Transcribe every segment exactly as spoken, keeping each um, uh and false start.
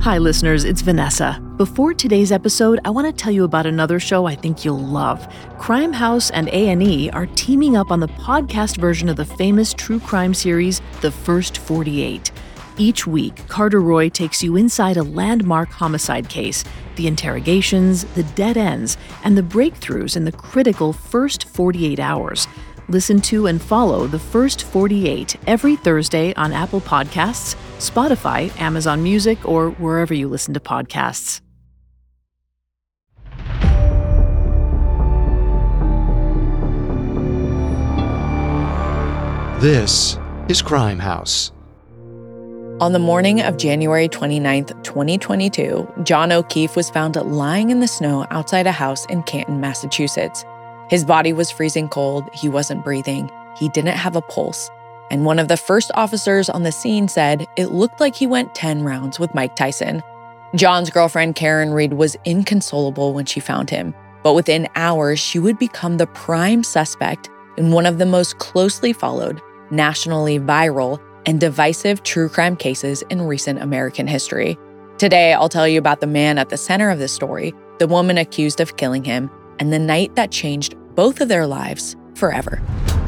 Hi, listeners, it's Vanessa. Before today's episode, I want to tell you about another show I think you'll love. Crime House and A and E are teaming up on the podcast version of the famous true crime series, The First forty-eight. Each week, Carter Roy takes you inside a landmark homicide case, the interrogations, the dead ends, and the breakthroughs in the critical first forty-eight hours. Listen to and follow The First forty-eight every Thursday on Apple Podcasts, Spotify, Amazon Music, or wherever you listen to podcasts. This is Crime House. On the morning of January twenty-ninth, twenty twenty-two, John O'Keefe was found lying in the snow outside a house in Canton, Massachusetts. His body was freezing cold, he wasn't breathing, he didn't have a pulse, and one of the first officers on the scene said it looked like he went ten rounds with Mike Tyson. John's girlfriend, Karen Reed, was inconsolable when she found him, but within hours, she would become the prime suspect in one of the most closely followed, nationally viral, and divisive true crime cases in recent American history. Today, I'll tell you about the man at the center of the story, the woman accused of killing him, and the night that changed both of their lives forever.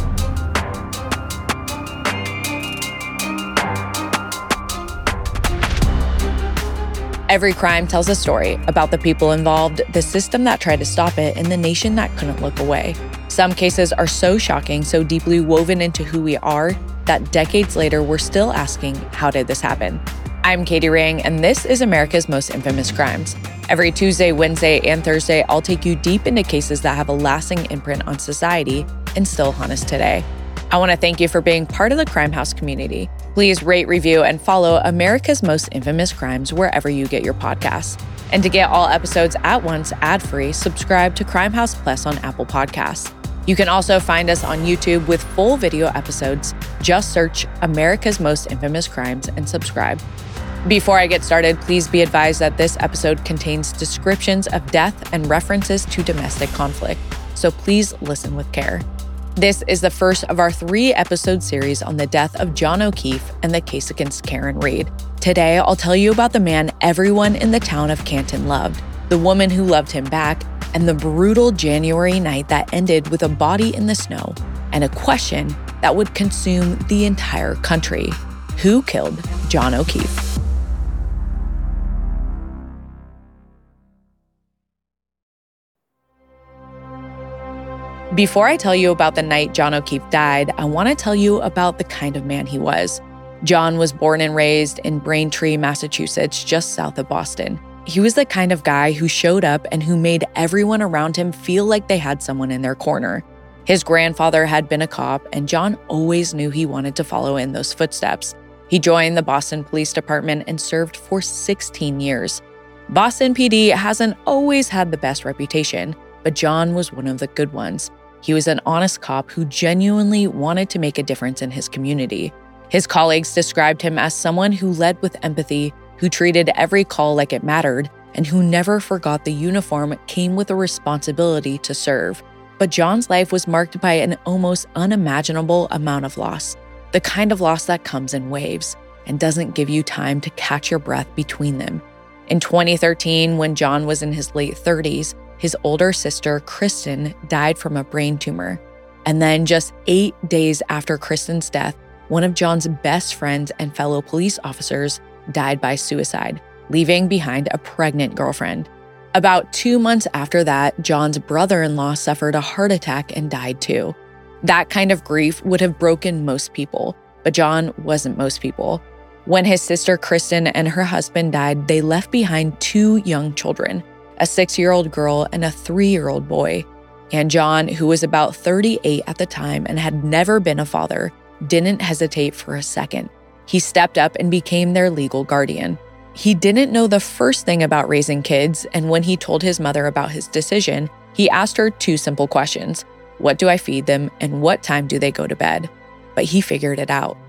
Every crime tells a story about the people involved, the system that tried to stop it, and the nation that couldn't look away. Some cases are so shocking, so deeply woven into who we are, that decades later, we're still asking, how did this happen? I'm Katie Rang, and this is America's Most Infamous Crimes. Every Tuesday, Wednesday, and Thursday, I'll take you deep into cases that have a lasting imprint on society and still haunt us today. I want to thank you for being part of the Crime House community. Please rate, review, and follow America's Most Infamous Crimes wherever you get your podcasts. And to get all episodes at once, ad-free, subscribe to Crime House Plus on Apple Podcasts. You can also find us on YouTube with full video episodes. Just search America's Most Infamous Crimes and subscribe. Before I get started, please be advised that this episode contains descriptions of death and references to domestic conflict, so please listen with care. This is the first of our three-episode series on the death of John O'Keefe and the case against Karen Reed. Today, I'll tell you about the man everyone in the town of Canton loved, the woman who loved him back, and the brutal January night that ended with a body in the snow and a question that would consume the entire country. Who killed John O'Keefe? Before I tell you about the night John O'Keefe died, I want to tell you about the kind of man he was. John was born and raised in Braintree, Massachusetts, just south of Boston. He was the kind of guy who showed up and who made everyone around him feel like they had someone in their corner. His grandfather had been a cop, and John always knew he wanted to follow in those footsteps. He joined the Boston Police Department and served for sixteen years. Boston P D hasn't always had the best reputation, but John was one of the good ones. He was an honest cop who genuinely wanted to make a difference in his community. His colleagues described him as someone who led with empathy, who treated every call like it mattered, and who never forgot the uniform came with a responsibility to serve. But John's life was marked by an almost unimaginable amount of loss, the kind of loss that comes in waves and doesn't give you time to catch your breath between them. In twenty thirteen, when John was in his late thirties, his older sister, Kristen, died from a brain tumor. And then just eight days after Kristen's death, one of John's best friends and fellow police officers died by suicide, leaving behind a pregnant girlfriend. About two months after that, John's brother-in-law suffered a heart attack and died too. That kind of grief would have broken most people, but John wasn't most people. When his sister Kristen and her husband died, they left behind two young children, a six-year-old girl and a three-year-old boy. And John, who was about thirty-eight at the time and had never been a father, didn't hesitate for a second. He stepped up and became their legal guardian. He didn't know the first thing about raising kids, and when he told his mother about his decision, he asked her two simple questions. What do I feed them, and what time do they go to bed? But he figured it out.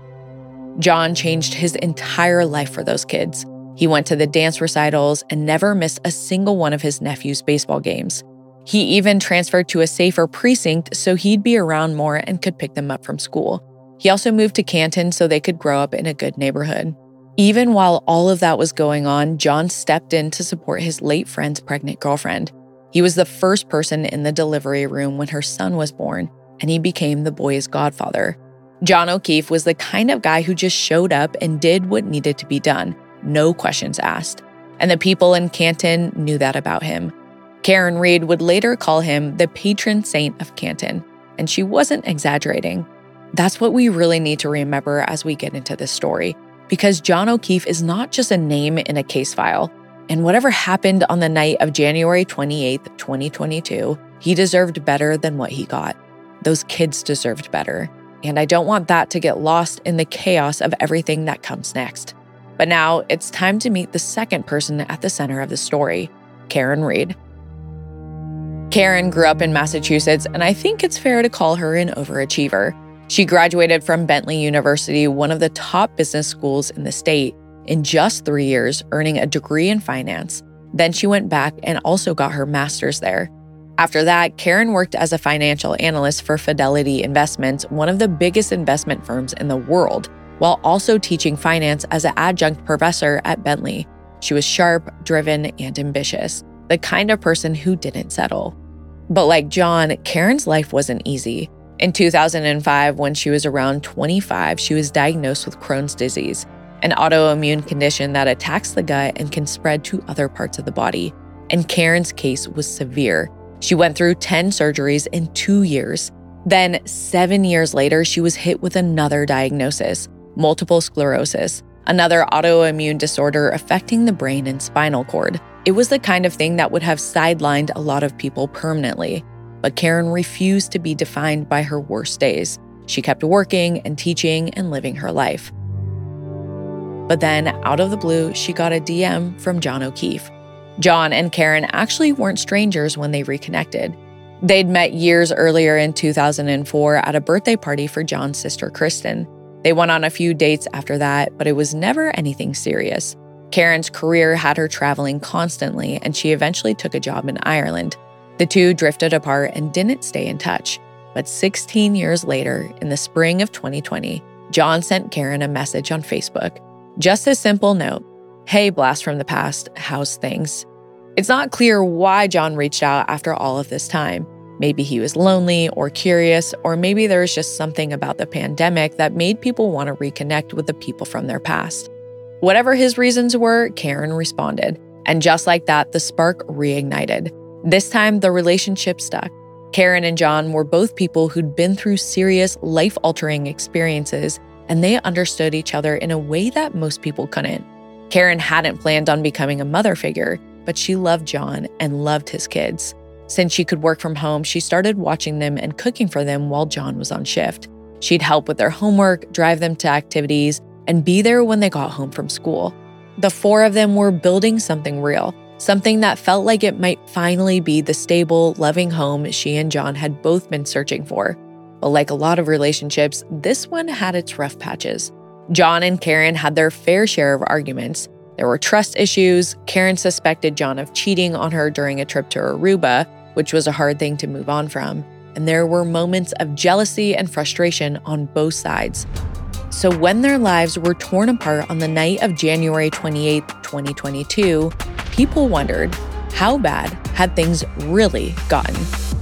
John changed his entire life for those kids. He went to the dance recitals and never missed a single one of his nephew's baseball games. He even transferred to a safer precinct so he'd be around more and could pick them up from school. He also moved to Canton so they could grow up in a good neighborhood. Even while all of that was going on, John stepped in to support his late friend's pregnant girlfriend. He was the first person in the delivery room when her son was born, and he became the boy's godfather. John O'Keefe was the kind of guy who just showed up and did what needed to be done, no questions asked. And the people in Canton knew that about him. Karen Reed would later call him the patron saint of Canton, and she wasn't exaggerating. That's what we really need to remember as we get into this story, because John O'Keefe is not just a name in a case file. And whatever happened on the night of January twenty-eighth, twenty twenty-two, he deserved better than what he got. Those kids deserved better. And I don't want that to get lost in the chaos of everything that comes next. But now it's time to meet the second person at the center of the story, Karen Reed. Karen grew up in Massachusetts, and I think it's fair to call her an overachiever. She graduated from Bentley University, one of the top business schools in the state, in just three years, earning a degree in finance. Then she went back and also got her master's there. After that, Karen worked as a financial analyst for Fidelity Investments, one of the biggest investment firms in the world, while also teaching finance as an adjunct professor at Bentley. She was sharp, driven, and ambitious, the kind of person who didn't settle. But like John, Karen's life wasn't easy. In two thousand five, when she was around twenty-five, she was diagnosed with Crohn's disease, an autoimmune condition that attacks the gut and can spread to other parts of the body. And Karen's case was severe. She went through ten surgeries in two years. Then, seven years later, she was hit with another diagnosis, multiple sclerosis, another autoimmune disorder affecting the brain and spinal cord. It was the kind of thing that would have sidelined a lot of people permanently. But Karen refused to be defined by her worst days. She kept working and teaching and living her life. But then, out of the blue, she got a D M from John O'Keefe. John and Karen actually weren't strangers when they reconnected. They'd met years earlier in two thousand four at a birthday party for John's sister, Kristen. They went on a few dates after that, but it was never anything serious. Karen's career had her traveling constantly, and she eventually took a job in Ireland. The two drifted apart and didn't stay in touch. But sixteen years later, in the spring of twenty twenty, John sent Karen a message on Facebook. Just a simple note. Hey, blast from the past, how's things? It's not clear why John reached out after all of this time. Maybe he was lonely or curious, or maybe there was just something about the pandemic that made people want to reconnect with the people from their past. Whatever his reasons were, Karen responded. And just like that, the spark reignited. This time, the relationship stuck. Karen and John were both people who'd been through serious, life-altering experiences, and they understood each other in a way that most people couldn't. Karen hadn't planned on becoming a mother figure, but she loved John and loved his kids. Since she could work from home, she started watching them and cooking for them while John was on shift. She'd help with their homework, drive them to activities, and be there when they got home from school. The four of them were building something real, something that felt like it might finally be the stable, loving home she and John had both been searching for. But like a lot of relationships, this one had its rough patches. John and Karen had their fair share of arguments. There were trust issues. Karen suspected John of cheating on her during a trip to Aruba, which was a hard thing to move on from. And there were moments of jealousy and frustration on both sides. So when their lives were torn apart on the night of January twenty-eighth, twenty twenty-two, people wondered, how bad had things really gotten?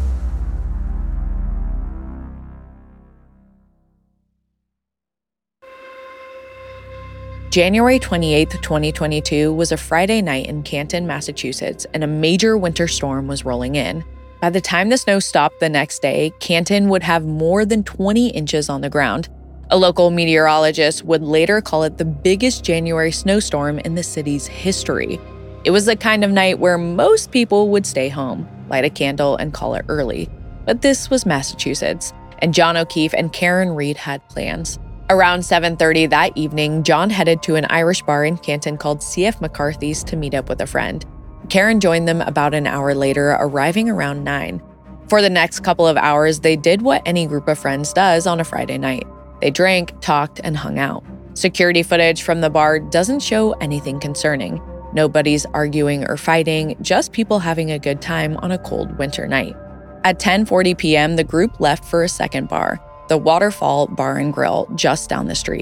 January twenty-eighth, twenty twenty-two was a Friday night in Canton, Massachusetts, and a major winter storm was rolling in. By the time the snow stopped the next day, Canton would have more than twenty inches on the ground. A local meteorologist would later call it the biggest January snowstorm in the city's history. It was the kind of night where most people would stay home, light a candle, and call it early. But this was Massachusetts, and John O'Keefe and Karen Reed had plans. Around seven thirty that evening, John headed to an Irish bar in Canton called C F McCarthy's to meet up with a friend. Karen joined them about an hour later, arriving around nine. For the next couple of hours, they did what any group of friends does on a Friday night. They drank, talked, and hung out. Security footage from the bar doesn't show anything concerning. Nobody's arguing or fighting, just people having a good time on a cold winter night. At ten forty p.m., the group left for a second bar, the Waterfall Bar and Grill, just down the street.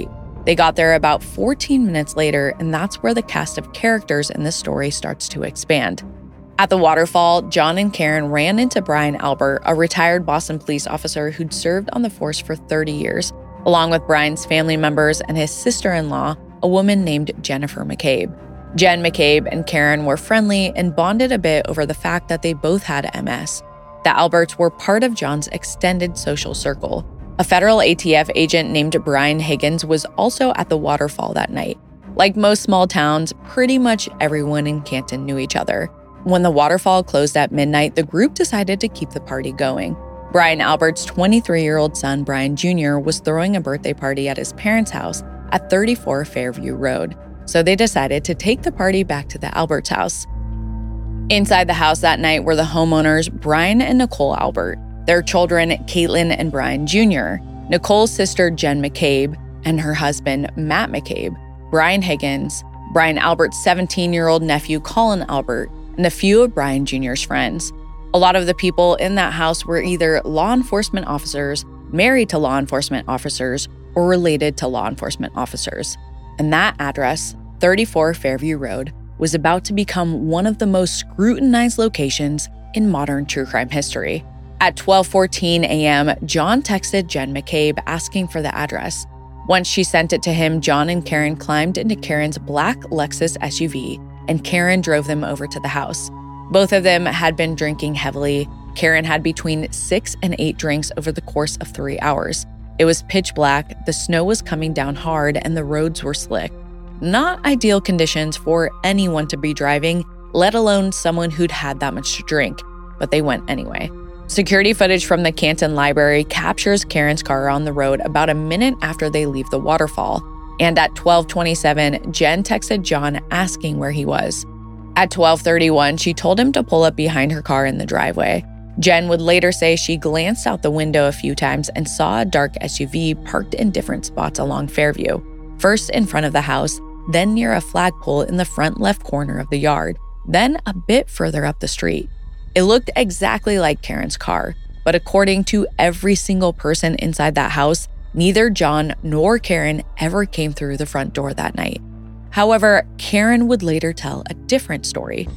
They got there about fourteen minutes later, and that's where the cast of characters in this story starts to expand. At the waterfall, John and Karen ran into Brian Albert, a retired Boston police officer who'd served on the force for thirty years, along with Brian's family members and his sister-in-law, a woman named Jennifer McCabe. Jen McCabe and Karen were friendly and bonded a bit over the fact that they both had M S. The Alberts were part of John's extended social circle. A federal A T F agent named Brian Higgins was also at the waterfall that night. Like most small towns, pretty much everyone in Canton knew each other. When the waterfall closed at midnight, the group decided to keep the party going. Brian Albert's twenty-three-year-old son, Brian Junior, was throwing a birthday party at his parents' house at thirty-four Fairview Road, so they decided to take the party back to the Alberts' house. Inside the house that night were the homeowners, Brian and Nicole Albert, their children, Caitlin and Brian Junior, Nicole's sister, Jen McCabe, and her husband, Matt McCabe, Brian Higgins, Brian Albert's seventeen-year-old nephew, Colin Albert, and a few of Brian Junior's friends. A lot of the people in that house were either law enforcement officers, married to law enforcement officers, or related to law enforcement officers. And that address, thirty-four Fairview Road, was about to become one of the most scrutinized locations in modern true crime history. At twelve fourteen a.m., John texted Jen McCabe asking for the address. Once she sent it to him, John and Karen climbed into Karen's black Lexus S U V, and Karen drove them over to the house. Both of them had been drinking heavily. Karen had between six and eight drinks over the course of three hours. It was pitch black, the snow was coming down hard, and the roads were slick. Not ideal conditions for anyone to be driving, let alone someone who'd had that much to drink, but they went anyway. Security footage from the Canton Library captures Karen's car on the road about a minute after they leave the waterfall. And at twelve twenty-seven, Jen texted John asking where he was. At twelve thirty-one, she told him to pull up behind her car in the driveway. Jen would later say she glanced out the window a few times and saw a dark S U V parked in different spots along Fairview. First in front of the house, then near a flagpole in the front left corner of the yard, then a bit further up the street. It looked exactly like Karen's car, but according to every single person inside that house, neither John nor Karen ever came through the front door that night. However, Karen would later tell a different story.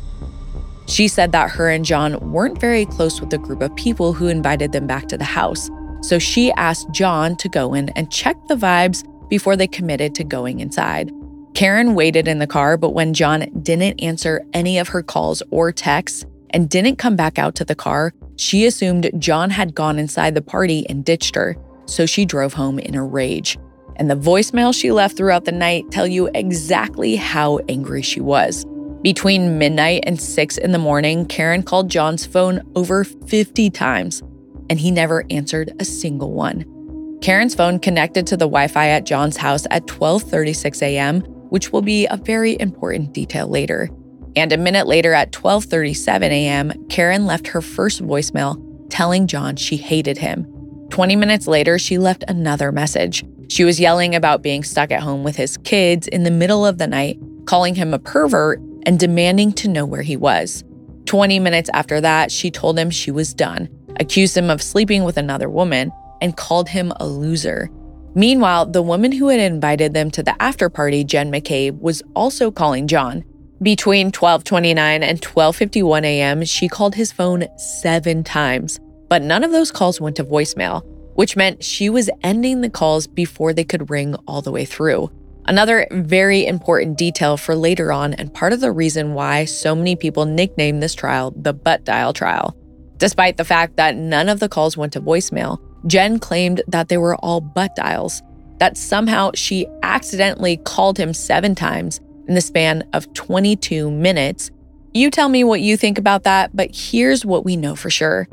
She said that her and John weren't very close with the group of people who invited them back to the house, so she asked John to go in and check the vibes before they committed to going inside. Karen waited in the car, but when John didn't answer any of her calls or texts and didn't come back out to the car, she assumed John had gone inside the party and ditched her, so she drove home in a rage. And the voicemail she left throughout the night tell you exactly how angry she was. Between midnight and six in the morning, Karen called John's phone over fifty times, and he never answered a single one. Karen's phone connected to the Wi-Fi at John's house at twelve thirty-six a.m., which will be a very important detail later. And a minute later at twelve thirty-seven a.m., Karen left her first voicemail telling John she hated him. twenty minutes later, she left another message. She was yelling about being stuck at home with his kids in the middle of the night, calling him a pervert, and demanding to know where he was. twenty minutes after that, she told him she was done, accused him of sleeping with another woman, and called him a loser. Meanwhile, the woman who had invited them to the after party, Jen McCabe, was also calling John. Between twelve twenty-nine and twelve fifty-one a.m., she called his phone seven times, but none of those calls went to voicemail, which meant she was ending the calls before they could ring all the way through. Another very important detail for later on, and part of the reason why so many people nicknamed this trial the butt dial trial. Despite the fact that none of the calls went to voicemail, Jen claimed that they were all butt dials, that somehow she accidentally called him seven times in the span of twenty-two minutes. You tell me what you think about that, but here's what we know for sure.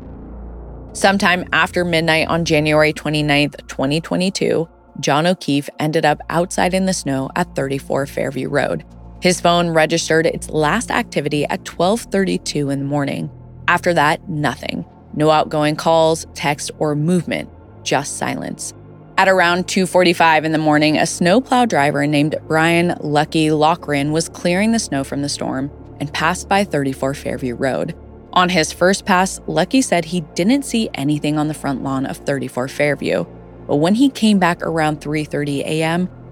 Sometime after midnight on January twenty-ninth, twenty twenty-two, John O'Keefe ended up outside in the snow at thirty-four Fairview Road. His phone registered its last activity at twelve thirty-two in the morning. After that, nothing. No outgoing calls, text, or movement, just silence. At around two forty-five in the morning, a snowplow driver named Brian Lucky Loughran was clearing the snow from the storm and passed by thirty-four Fairview Road. On his first pass, Lucky said he didn't see anything on the front lawn of thirty-four Fairview, but when he came back around three thirty a.m.,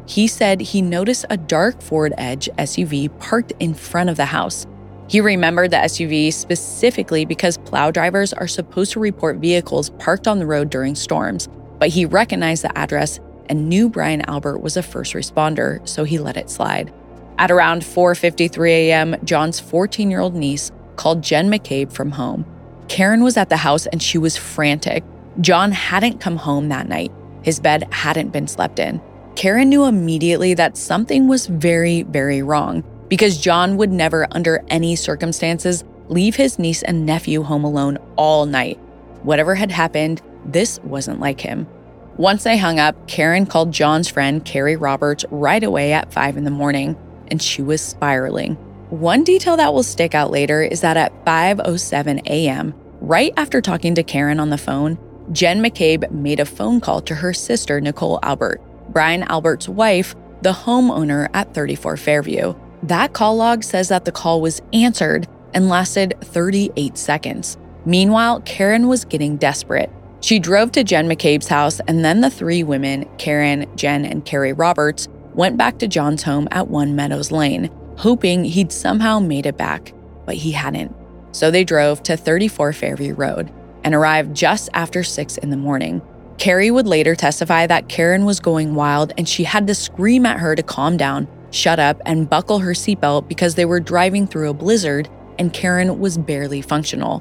He said he noticed a dark Ford Edge S U V parked in front of the house. He remembered the S U V specifically because plow drivers are supposed to report vehicles parked on the road during storms, but he recognized the address and knew Brian Albert was a first responder, so he let it slide. At around four fifty-three a.m., John's fourteen-year-old niece called Jen McCabe from home. Karen was at the house and she was frantic. John hadn't come home that night. His bed hadn't been slept in. Karen knew immediately that something was very, very wrong because John would never, under any circumstances, leave his niece and nephew home alone all night. Whatever had happened, this wasn't like him. Once they hung up, Karen called John's friend, Carrie Roberts, right away at five in the morning, and she was spiraling. One detail that will stick out later is that at five oh seven a.m., right after talking to Karen on the phone, Jen McCabe made a phone call to her sister, Nicole Albert, Brian Albert's wife, the homeowner at thirty-four Fairview. That call log says that the call was answered and lasted thirty-eight seconds. Meanwhile, Karen was getting desperate. She drove to Jen McCabe's house, and then the three women, Karen, Jen, and Carrie Roberts, went back to John's home at One Meadows Lane, hoping he'd somehow made it back, but he hadn't. So they drove to thirty-four Fairview Road and arrived just after six in the morning. Carrie would later testify that Karen was going wild and she had to scream at her to calm down, shut up, and buckle her seatbelt because they were driving through a blizzard and Karen was barely functional.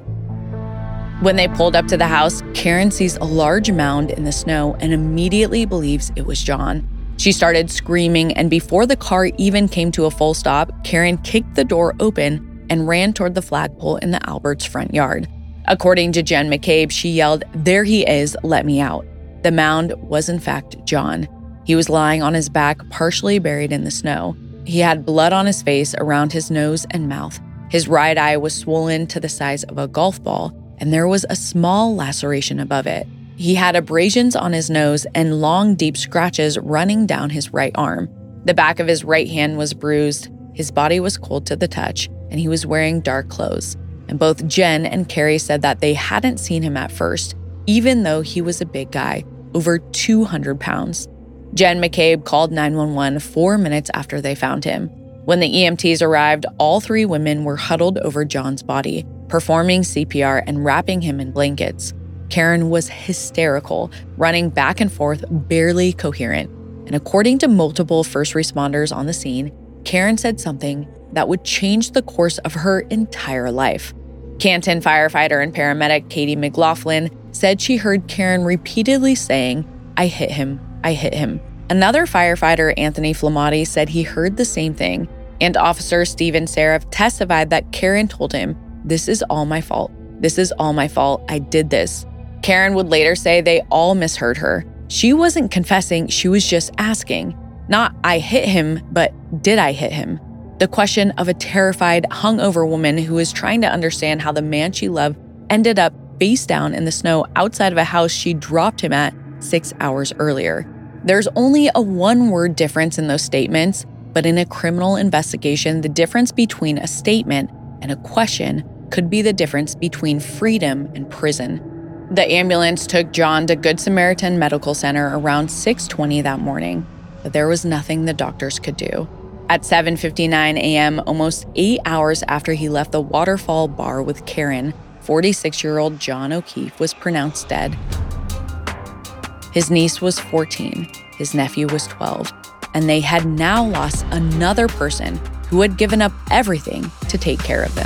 When they pulled up to the house, Karen sees a large mound in the snow and immediately believes it was John. She started screaming, and before the car even came to a full stop, Karen kicked the door open and ran toward the flagpole in the Alberts' front yard. According to Jen McCabe, she yelled, "There he is, let me out." The mound was in fact John. He was lying on his back, partially buried in the snow. He had blood on his face, around his nose and mouth. His right eye was swollen to the size of a golf ball, and there was a small laceration above it. He had abrasions on his nose and long, deep scratches running down his right arm. The back of his right hand was bruised. His body was cold to the touch, and he was wearing dark clothes. And both Jen and Carrie said that they hadn't seen him at first, even though he was a big guy, over two hundred pounds. Jen McCabe called nine one one four minutes after they found him. When the E M Ts arrived, all three women were huddled over John's body, performing C P R and wrapping him in blankets. Karen was hysterical, running back and forth, barely coherent. And according to multiple first responders on the scene, Karen said something that would change the course of her entire life. Canton firefighter and paramedic Katie McLaughlin said she heard Karen repeatedly saying, "I hit him, I hit him." Another firefighter, Anthony Flamati, said he heard the same thing, and Officer Steven Seraph testified that Karen told him, "This is all my fault. This is all my fault. I did this." Karen would later say they all misheard her. She wasn't confessing, she was just asking. Not, "I hit him," but "Did I hit him?" The question of a terrified, hungover woman who is trying to understand how the man she loved ended up face down in the snow outside of a house she dropped him at six hours earlier. There's only a one-word difference in those statements, but in a criminal investigation, the difference between a statement and a question could be the difference between freedom and prison. The ambulance took John to Good Samaritan Medical Center around six twenty that morning, but there was nothing the doctors could do. At seven fifty-nine a.m., almost eight hours after he left the Waterfall Bar with Karen, forty-six-year-old John O'Keefe was pronounced dead. His niece was fourteen, his nephew was twelve, and they had now lost another person who had given up everything to take care of them.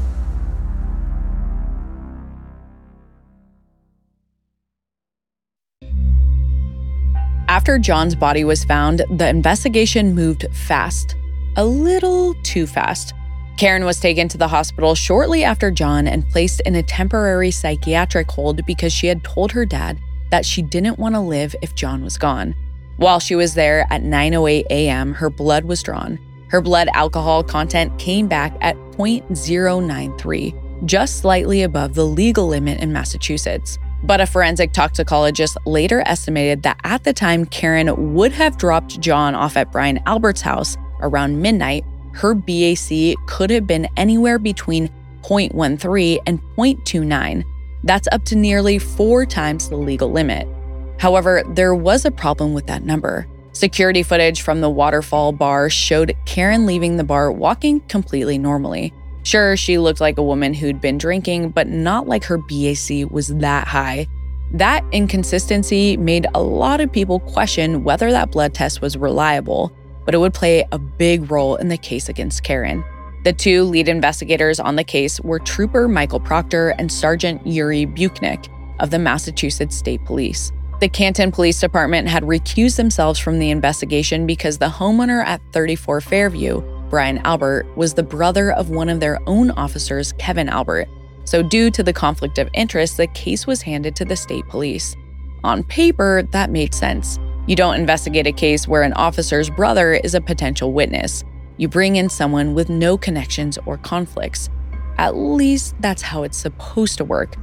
After John's body was found, the investigation moved fast, a little too fast. Karen was taken to the hospital shortly after John and placed in a temporary psychiatric hold because she had told her dad that she didn't want to live if John was gone. While she was there at nine oh eight a.m., her blood was drawn. Her blood alcohol content came back at zero point zero nine three, just slightly above the legal limit in Massachusetts. But a forensic toxicologist later estimated that at the time Karen would have dropped John off at Brian Albert's house around midnight, her B A C could have been anywhere between zero point one three and zero point two nine. That's up to nearly four times the legal limit. However, there was a problem with that number. Security footage from the Waterfall bar showed Karen leaving the bar walking completely normally. Sure, she looked like a woman who'd been drinking, but not like her B A C was that high. That inconsistency made a lot of people question whether that blood test was reliable, but it would play a big role in the case against Karen. The two lead investigators on the case were Trooper Michael Proctor and Sergeant Yuri Buchnick of the Massachusetts State Police. The Canton Police Department had recused themselves from the investigation because the homeowner at thirty-four Fairview, Brian Albert, was the brother of one of their own officers, Kevin Albert. So due to the conflict of interest, the case was handed to the state police. On paper, that made sense. You don't investigate a case where an officer's brother is a potential witness. You bring in someone with no connections or conflicts. At least that's how it's supposed to work.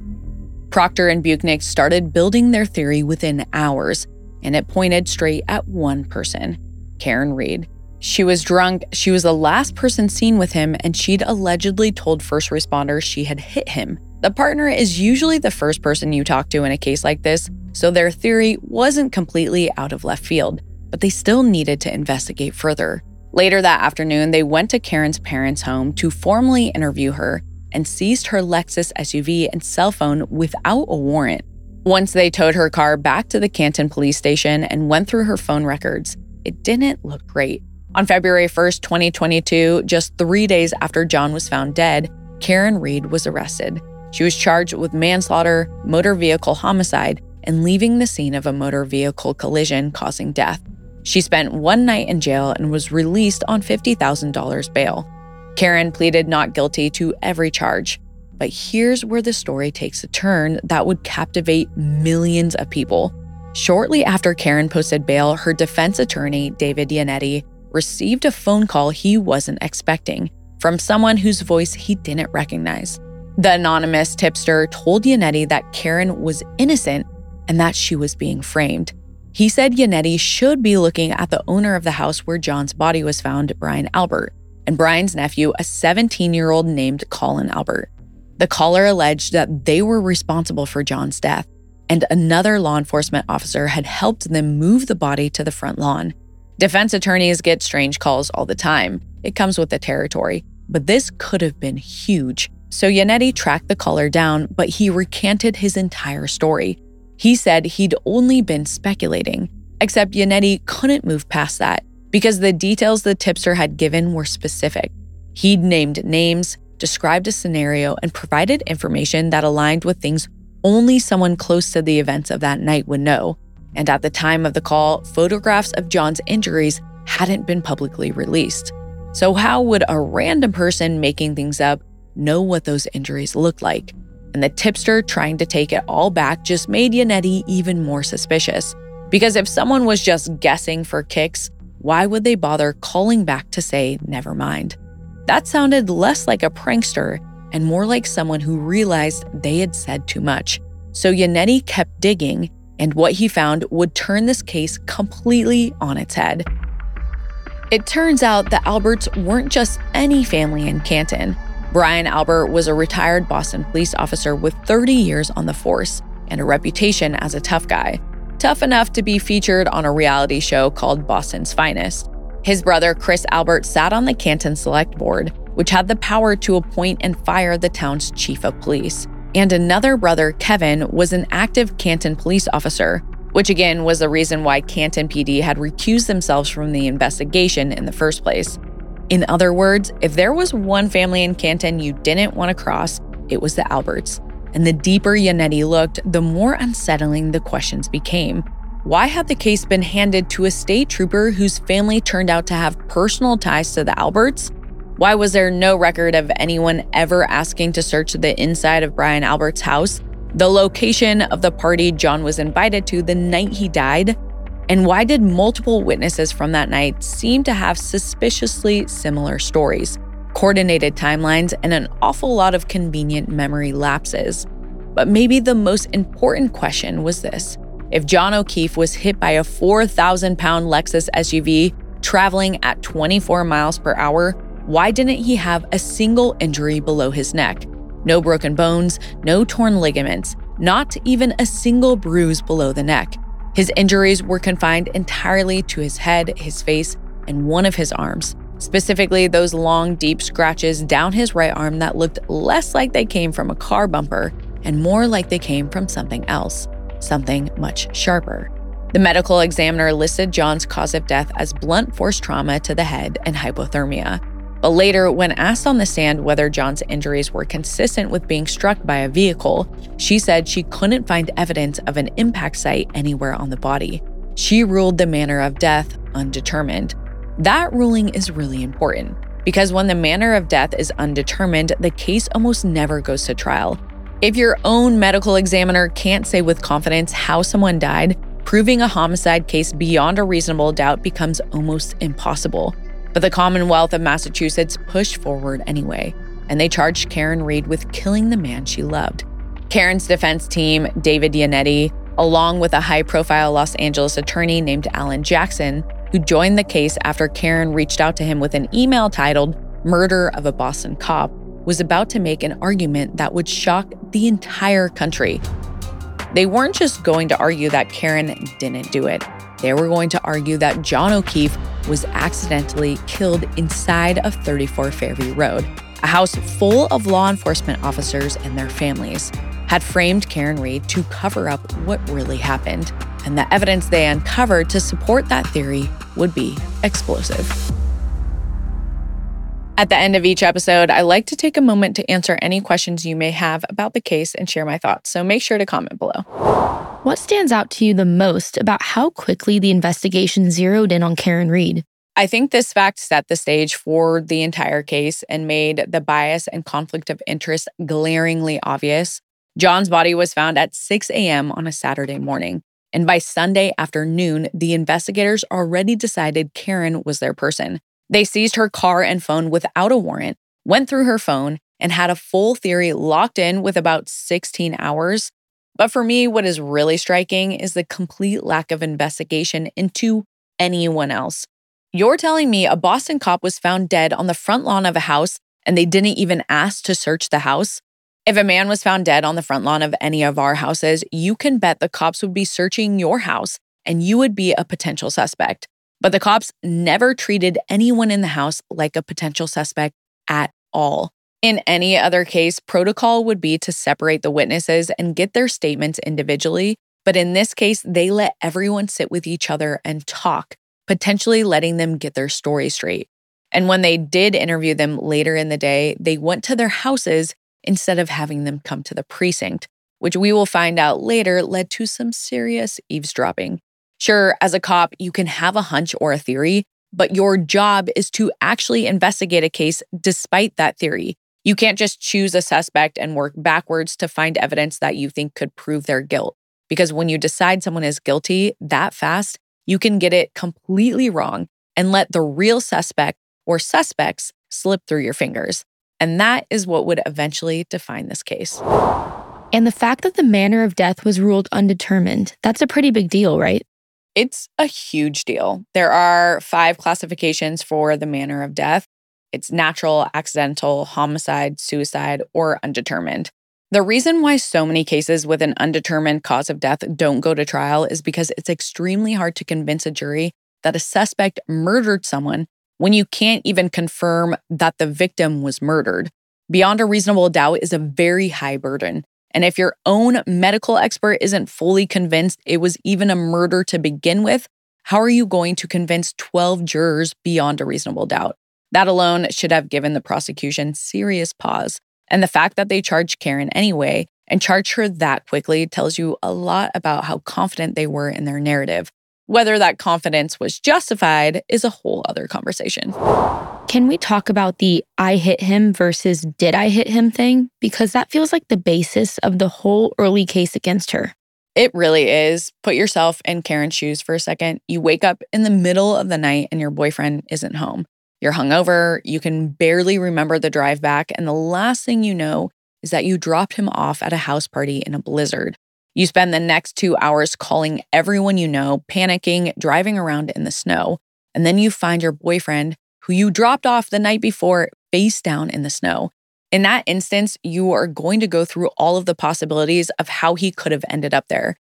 Proctor and Buchnick started building their theory within hours, and it pointed straight at one person, Karen Read. She was drunk, she was the last person seen with him, and she'd allegedly told first responders she had hit him. The partner is usually the first person you talk to in a case like this, so their theory wasn't completely out of left field, but they still needed to investigate further. Later that afternoon, they went to Karen's parents' home to formally interview her and seized her Lexus S U V and cell phone without a warrant. Once they towed her car back to the Canton police station and went through her phone records, it didn't look great. On February first, twenty twenty-two, just three days after John was found dead, Karen Read was arrested. She was charged with manslaughter, motor vehicle homicide, and leaving the scene of a motor vehicle collision causing death. She spent one night in jail and was released on fifty thousand dollars bail. Karen pleaded not guilty to every charge. But here's where the story takes a turn that would captivate millions of people. Shortly after Karen posted bail, her defense attorney, David Yannetti, received a phone call he wasn't expecting from someone whose voice he didn't recognize. The anonymous tipster told Yannetti that Karen was innocent and that she was being framed. He said Yannetti should be looking at the owner of the house where John's body was found, Brian Albert, and Brian's nephew, a seventeen-year-old named Colin Albert. The caller alleged that they were responsible for John's death, and another law enforcement officer had helped them move the body to the front lawn. Defense attorneys get strange calls all the time. It comes with the territory. But this could have been huge. So Yannetti tracked the caller down, but he recanted his entire story. He said he'd only been speculating, except Yannetti couldn't move past that because the details the tipster had given were specific. He'd named names, described a scenario, and provided information that aligned with things only someone close to the events of that night would know. And at the time of the call, photographs of John's injuries hadn't been publicly released. So how would a random person making things up know what those injuries looked like? And the tipster trying to take it all back just made Yannetti even more suspicious. Because if someone was just guessing for kicks, why would they bother calling back to say, never mind? That sounded less like a prankster and more like someone who realized they had said too much. So Yannetti kept digging, and what he found would turn this case completely on its head. It turns out the Alberts weren't just any family in Canton. Brian Albert was a retired Boston police officer with thirty years on the force and a reputation as a tough guy. Tough enough to be featured on a reality show called Boston's Finest. His brother, Chris Albert, sat on the Canton Select Board, which had the power to appoint and fire the town's chief of police. And another brother, Kevin, was an active Canton police officer, which again was the reason why Canton P D had recused themselves from the investigation in the first place. In other words, if there was one family in Canton you didn't want to cross, it was the Alberts. And the deeper Yannetti looked, the more unsettling the questions became. Why had the case been handed to a state trooper whose family turned out to have personal ties to the Alberts? Why was there no record of anyone ever asking to search the inside of Brian Albert's house, the location of the party John was invited to the night he died? And why did multiple witnesses from that night seem to have suspiciously similar stories, coordinated timelines, and an awful lot of convenient memory lapses? But maybe the most important question was this. If John O'Keefe was hit by a four thousand pound Lexus S U V traveling at twenty-four miles per hour, why didn't he have a single injury below his neck? No broken bones, no torn ligaments, not even a single bruise below the neck. His injuries were confined entirely to his head, his face, and one of his arms. Specifically, those long, deep scratches down his right arm that looked less like they came from a car bumper and more like they came from something else, something much sharper. The medical examiner listed John's cause of death as blunt force trauma to the head and hypothermia. But later, when asked on the stand whether John's injuries were consistent with being struck by a vehicle, she said she couldn't find evidence of an impact site anywhere on the body. She ruled the manner of death undetermined. That ruling is really important because when the manner of death is undetermined, the case almost never goes to trial. If your own medical examiner can't say with confidence how someone died, proving a homicide case beyond a reasonable doubt becomes almost impossible. But the Commonwealth of Massachusetts pushed forward anyway, and they charged Karen Read with killing the man she loved. Karen's defense team, David Yannetti, along with a high-profile Los Angeles attorney named Alan Jackson, who joined the case after Karen reached out to him with an email titled "Murder of a Boston Cop," was about to make an argument that would shock the entire country. They weren't just going to argue that Karen didn't do it. They were going to argue that John O'Keefe was accidentally killed inside of thirty-four Fairview Road. A house full of law enforcement officers and their families had framed Karen Read to cover up what really happened. And the evidence they uncovered to support that theory would be explosive. At the end of each episode, I like to take a moment to answer any questions you may have about the case and share my thoughts, so make sure to comment below. What stands out to you the most about how quickly the investigation zeroed in on Karen Read? I think this fact set the stage for the entire case and made the bias and conflict of interest glaringly obvious. John's body was found at six a.m. on a Saturday morning, and by Sunday afternoon, the investigators already decided Karen was their person. They seized her car and phone without a warrant, went through her phone, and had a full theory locked in with about sixteen hours. But for me, what is really striking is the complete lack of investigation into anyone else. You're telling me a Boston cop was found dead on the front lawn of a house and they didn't even ask to search the house? If a man was found dead on the front lawn of any of our houses, you can bet the cops would be searching your house and you would be a potential suspect. But the cops never treated anyone in the house like a potential suspect at all. In any other case, protocol would be to separate the witnesses and get their statements individually. But in this case, they let everyone sit with each other and talk, potentially letting them get their story straight. And when they did interview them later in the day, they went to their houses instead of having them come to the precinct, which we will find out later led to some serious eavesdropping. Sure, as a cop, you can have a hunch or a theory, but your job is to actually investigate a case despite that theory. You can't just choose a suspect and work backwards to find evidence that you think could prove their guilt. Because when you decide someone is guilty that fast, you can get it completely wrong and let the real suspect or suspects slip through your fingers. And that is what would eventually define this case. And the fact that the manner of death was ruled undetermined, that's a pretty big deal, right? It's a huge deal. There are five classifications for the manner of death. It's natural, accidental, homicide, suicide, or undetermined. The reason why so many cases with an undetermined cause of death don't go to trial is because it's extremely hard to convince a jury that a suspect murdered someone when you can't even confirm that the victim was murdered. Beyond a reasonable doubt is a very high burden. And if your own medical expert isn't fully convinced it was even a murder to begin with, how are you going to convince twelve jurors beyond a reasonable doubt? That alone should have given the prosecution serious pause. And the fact that they charged Karen anyway and charged her that quickly tells you a lot about how confident they were in their narrative. Whether that confidence was justified is a whole other conversation. Can we talk about the I hit him versus did I hit him thing? Because that feels like the basis of the whole early case against her. It really is. Put yourself in Karen's shoes for a second. You wake up in the middle of the night and your boyfriend isn't home. You're hungover, you can barely remember the drive back, and the last thing you know is that you dropped him off at a house party in a blizzard. You spend the next two hours calling everyone you know, panicking, driving around in the snow, and then you find your boyfriend, who you dropped off the night before, face down in the snow. In that instance, you are going to go through all of the possibilities of how he could have ended up there.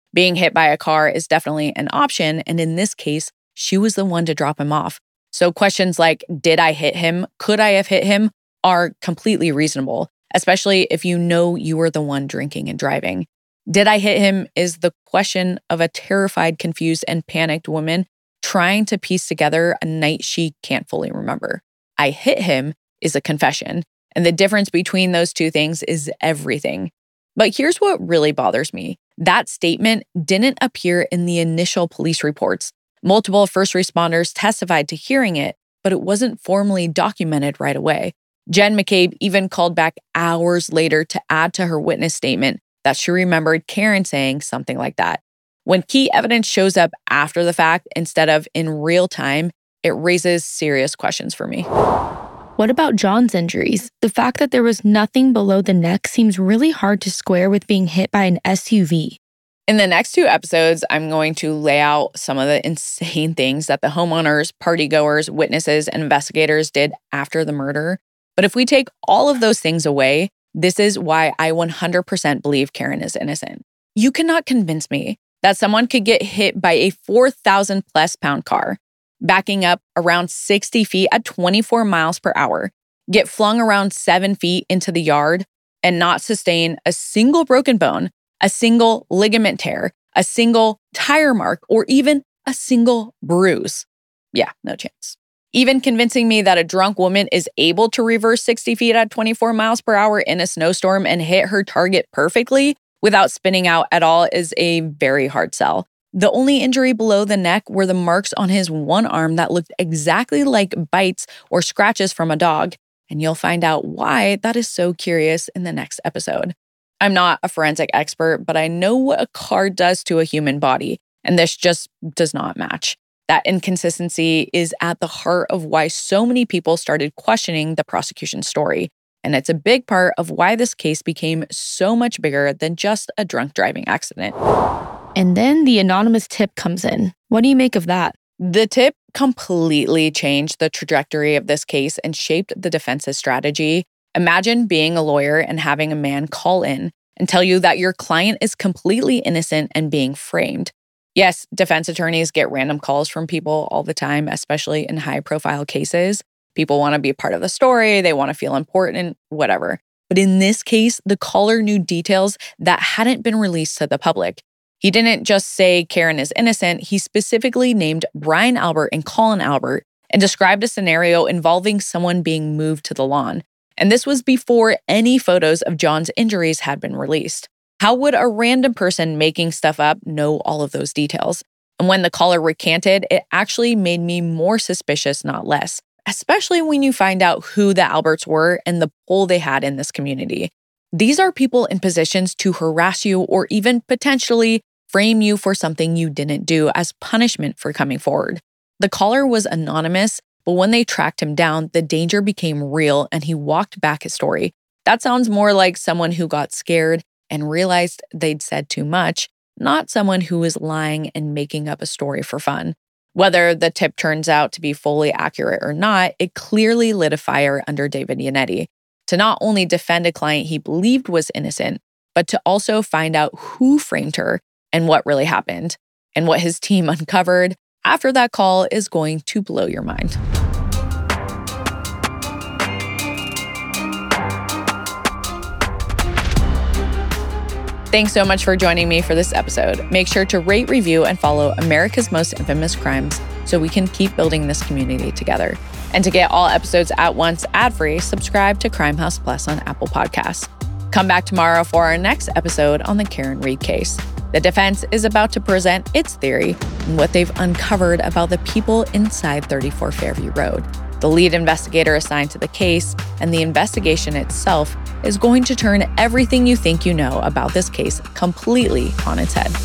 Being hit by a car is definitely an option, and in this case, she was the one to drop him off. So questions like, did I hit him? Could I have hit him? Are completely reasonable, especially if you know you were the one drinking and driving. Did I hit him is the question of a terrified, confused, and panicked woman trying to piece together a night she can't fully remember. I hit him is a confession, and the difference between those two things is everything. But here's what really bothers me. That statement didn't appear in the initial police reports. Multiple first responders testified to hearing it, but it wasn't formally documented right away. Jen McCabe even called back hours later to add to her witness statement that she remembered Karen saying something like that. When key evidence shows up after the fact instead of in real time, it raises serious questions for me. What about John's injuries? The fact that there was nothing below the neck seems really hard to square with being hit by an S U V. In the next two episodes, I'm going to lay out some of the insane things that the homeowners, partygoers, witnesses, and investigators did after the murder. But if we take all of those things away, this is why I one hundred percent believe Karen is innocent. You cannot convince me that someone could get hit by a four thousand plus pound car, backing up around sixty feet at twenty-four miles per hour, get flung around seven feet into the yard, and not sustain a single broken bone, a single ligament tear, a single tire mark, or even a single bruise. Yeah, no chance. Even convincing me that a drunk woman is able to reverse sixty feet at twenty-four miles per hour in a snowstorm and hit her target perfectly without spinning out at all is a very hard sell. The only injury below the neck were the marks on his one arm that looked exactly like bites or scratches from a dog, and you'll find out why that is so curious in the next episode. I'm not a forensic expert, but I know what a car does to a human body, and this just does not match. That inconsistency is at the heart of why so many people started questioning the prosecution's story, and it's a big part of why this case became so much bigger than just a drunk driving accident. And then the anonymous tip comes in. What do you make of that? The tip completely changed the trajectory of this case and shaped the defense's strategy. Imagine being a lawyer and having a man call in and tell you that your client is completely innocent and being framed. Yes, defense attorneys get random calls from people all the time, especially in high-profile cases. People want to be a part of the story, they want to feel important, whatever. But in this case, the caller knew details that hadn't been released to the public. He didn't just say Karen is innocent, he specifically named Brian Albert and Colin Albert and described a scenario involving someone being moved to the lawn. And this was before any photos of John's injuries had been released. How would a random person making stuff up know all of those details? And when the caller recanted, it actually made me more suspicious, not less, especially when you find out who the Alberts were and the pull they had in this community. These are people in positions to harass you or even potentially frame you for something you didn't do as punishment for coming forward. The caller was anonymous, but when they tracked him down, the danger became real and he walked back his story. That sounds more like someone who got scared and realized they'd said too much, not someone who was lying and making up a story for fun. Whether the tip turns out to be fully accurate or not, it clearly lit a fire under David Yannetti to not only defend a client he believed was innocent, but to also find out who framed her and what really happened. And what his team uncovered after that call is going to blow your mind. Thanks so much for joining me for this episode. Make sure to rate, review, and follow America's Most Infamous Crimes so we can keep building this community together. And to get all episodes at once ad-free, subscribe to Crime House Plus on Apple Podcasts. Come back tomorrow for our next episode on the Karen Read case. The defense is about to present its theory and what they've uncovered about the people inside thirty-four Fairview Road. The lead investigator assigned to the case and the investigation itself is going to turn everything you think you know about this case completely on its head.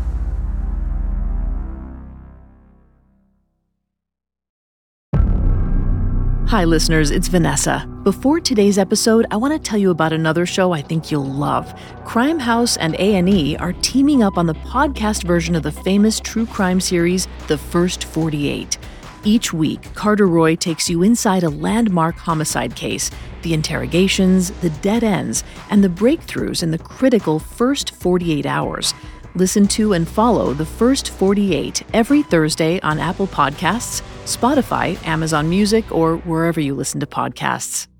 Hi, listeners, it's Vanessa. Before today's episode, I want to tell you about another show I think you'll love. Crime House and A and E are teaming up on the podcast version of the famous true crime series, The First forty-eight. Each week, Carter Roy takes you inside a landmark homicide case, the interrogations, the dead ends, and the breakthroughs in the critical first forty-eight hours. Listen to and follow The First forty-eight every Thursday on Apple Podcasts, Spotify, Amazon Music, or wherever you listen to podcasts.